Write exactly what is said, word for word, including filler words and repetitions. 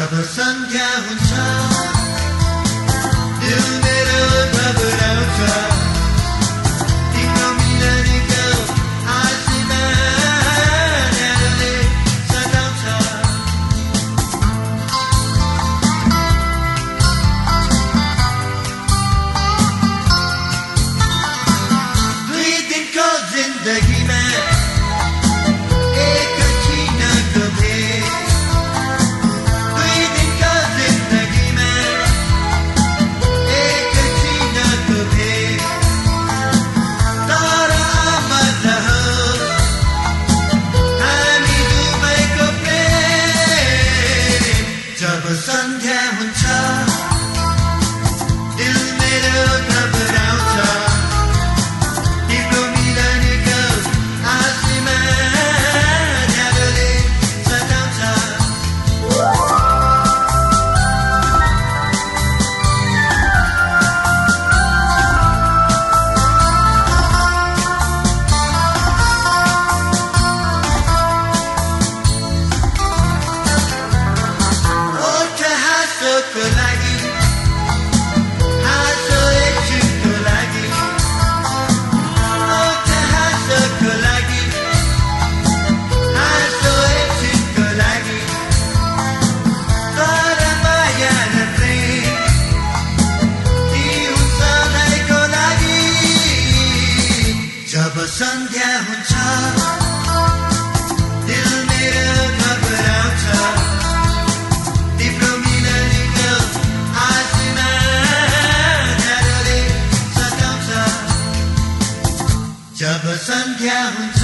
जब सन्ध्या हुन्छ दिल मेरो घबराउँछ तिम्रो मिलनको आशीमा न्यारोले सताउँछ दुई दिनको जिन्दगीमा सन्ध्या हुन्छ दिल मेरो घबराउँछ तिम्रो मिलनको आशीमा न्यारोले सताउँछ को लागि हाँसो एकछिनको लागि ओठ हाँसोको लागि हाँसो एकछिनको लागि तर माया र प्रेम ती हुन् सधैँको लागि जब सन्ध्या हुन्छ दिल मेरो घबराउँछ जब सन्ध्या हुन्छ